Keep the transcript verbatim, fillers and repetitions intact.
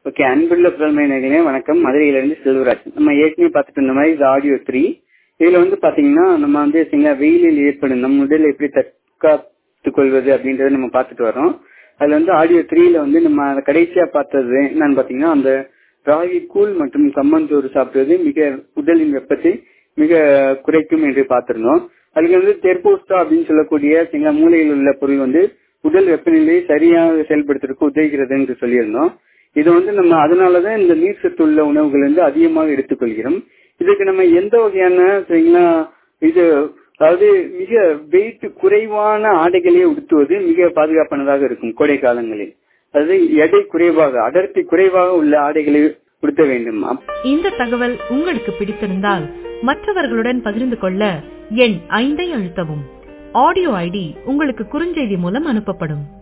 Okay, அன்புள்ள புலமை நேயர்களே வணக்கம். மதுரையிலிருந்து செல்வராஜ். நம்ம ஏற்கனவே பார்த்துட்டு இருந்த மாதிரி இது ஆடியோ த்ரீ. இதுல வந்து பாத்தீங்கன்னா நம்ம வந்து சில வெயிலில் ஏற்படும் நம் உடலை எப்படி தற்காத்துக் கொள்வது அப்படின்றத நம்ம பார்த்துட்டு வரோம். அதுல வந்து ஆடியோ த்ரீல வந்து நம்ம கடைசியா பார்த்தது என்னன்னு பாத்தீங்கன்னா, அந்த ராகி கூழ் மற்றும் கம்மஞ்சோறு சாப்பிடுவது மிக உடலின் வெப்பத்தை மிக குறைக்கும் என்று பார்த்திருந்தோம். அதுக்கு வந்து தெர்போஸ்டா அப்படின்னு சொல்லக்கூடிய சில மூலையில் உள்ள பொருள் வந்து உடல் வெப்பநிலையை சரியாக செயல்படுத்துறதுக்கு உதவுகிறது என்று சொல்லியிருந்தோம். இது வந்து நம்ம அதனாலதான் இந்த நீர் சத்து உள்ள உணவுகள் வந்து அதிகமாக எடுத்துக்கொள்கிறோம். இதுக்கு நம்ம எந்த வகையான சரிங்களா இது அதாவது மிக வெயிட் குறைவான ஆடைகளை உடுத்துவது மிக பாதுகாப்பானதாக இருக்கும். கோடை காலங்களில் அதாவது எடை குறைவாக அடர்த்தி குறைவாக உள்ள ஆடைகளை உடுத்த வேண்டும். இந்த தகவல் உங்களுக்கு பிடித்திருந்தால் மற்றவர்களுடன் பகிர்ந்து கொள்ள எண் ஐந்தை அழுத்தவும். ஆடியோ ஐடி உங்களுக்கு குறுஞ்செய்தி மூலம் அனுப்பப்படும்.